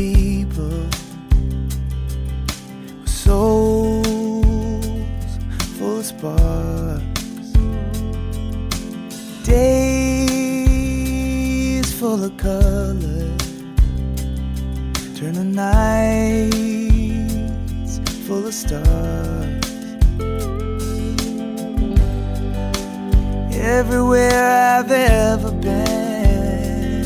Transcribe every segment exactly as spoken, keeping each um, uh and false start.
people with souls full of sparks, days full of color, turn the nights full of stars. Everywhere I've ever been,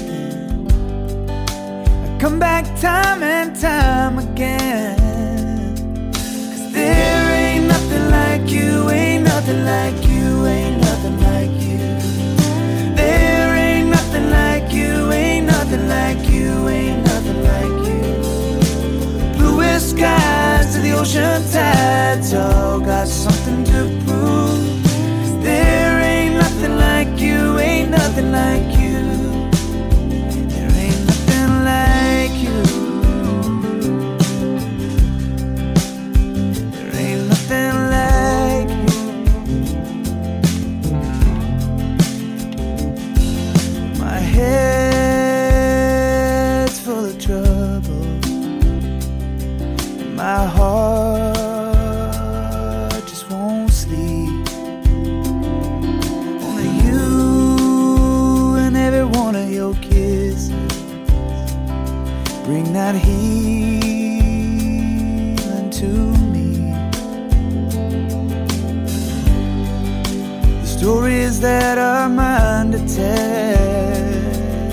I come back time and time again. 'Cause there ain't nothing like you, ain't nothing like you, ain't nothing like you. There ain't nothing like you, ain't nothing like you, ain't nothing like you. Bluest skies to the ocean tides, all got something to prove. 'Cause there ain't nothing like you, ain't nothing like you. There ain't nothing like you. There ain't nothing like you. My head's full of trouble, my heart just won't sleep. Only you and every one of your kisses bring that healing to me. The stories that are mine to tell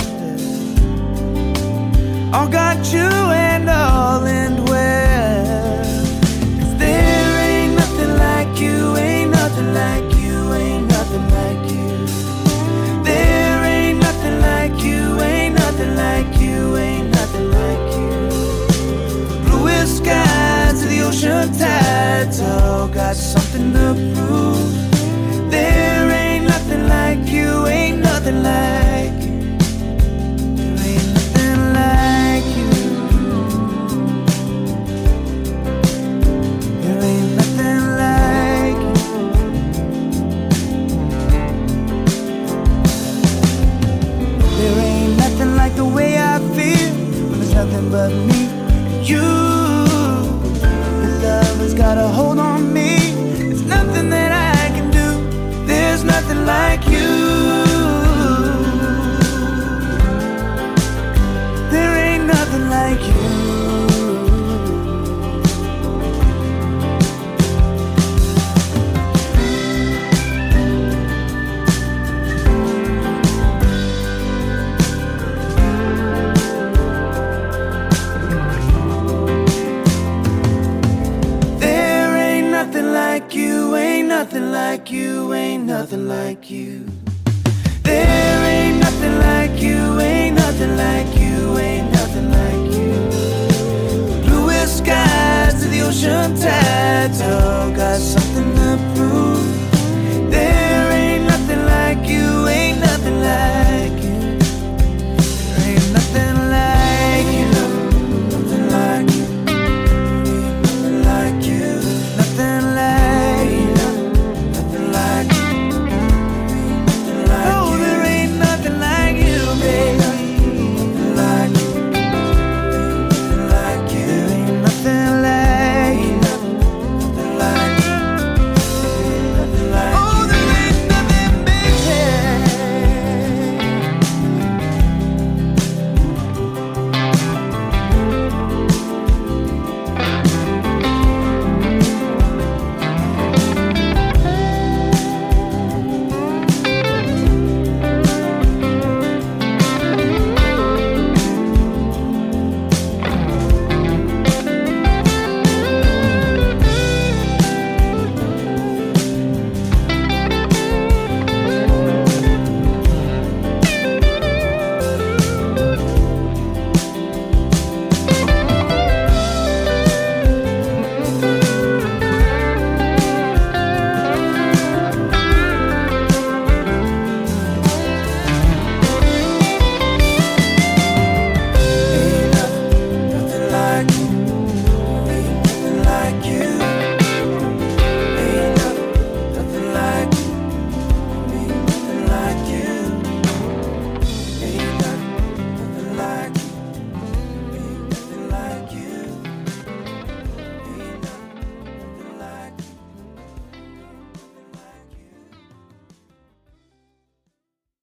all got you and all end well. 'Cause there ain't nothing like you, ain't nothing like you, ain't nothing like you. There ain't nothing like you, ain't nothing like you, ain't nothing like you. Bluest skies to the ocean tides, all got something to prove. There ain't nothing like you, ain't nothing like you. There ain't nothing like you. There ain't nothing like you. There ain't nothing like the way I feel when there's nothing but me and you. Your love has got a hold on me. There's nothing that I can do. There's nothing like you. There ain't nothing like you. There ain't nothing like you, ain't nothing like you, ain't nothing like you. There ain't nothing like you, ain't nothing like